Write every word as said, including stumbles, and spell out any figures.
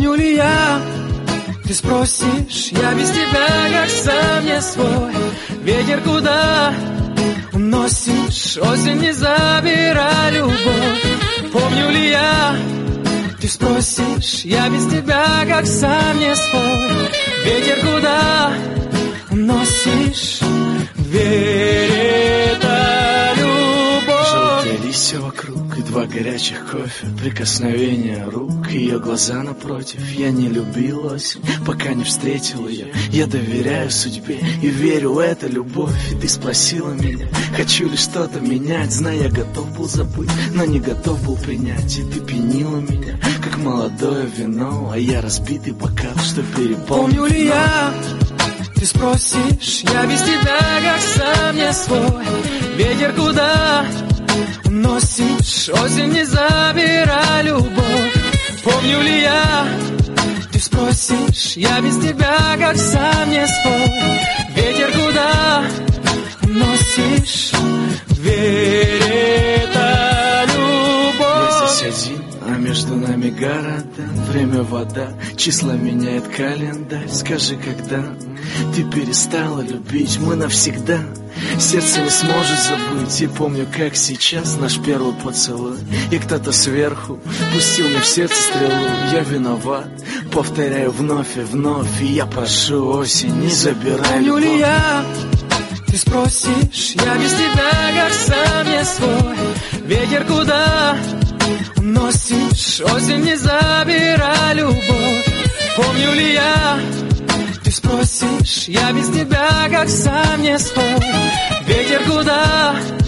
Помню ли я? Ты спросишь, я без тебя как сам не свой. Ветер куда уносишь, осень не забирай любовь. Помню ли я? Ты спросишь, я без тебя как сам не свой. Ветер куда уносишь, верь, это любовь. Желтые листья вокруг и два горячих кофе, прикосновения рук, ее глаза напротив. Я не любил осень, пока не встретил ее. Я доверяю судьбе и верю, это любовь. И ты спросила меня, хочу ли что-то менять. Знаю, я готов был забыть, но не готов был принять. И ты пьянила меня, как молодое вино, а я разбитый бокал, что переполнил. Помню ли я? Ты спросишь, я без тебя как сам не свой. Ветер куда уносишь, осень не забирай любовь. Помню ли я? Ты спросишь, я без тебя как сам не свой. Ветер куда уносишь, верь, это любовь. Я здесь один, а между нами города. Время, вода, числа меняет календарь. Скажи, когда ты перестала любить, мы навсегда. Сердце не сможет забыть. И помню, как сейчас наш первый поцелуй. И кто-то сверху пустил мне в сердце стрелу. Я виноват, повторяю вновь и вновь. И я прошу, осень, не забирай Помню любовь. ли я? Ты спросишь, я без тебя как сам не свой. Ветер куда уносишь, осень не забирай любовь. Помню ли я? Ты спросишь, я без тебя как сам не свой. Ветер куда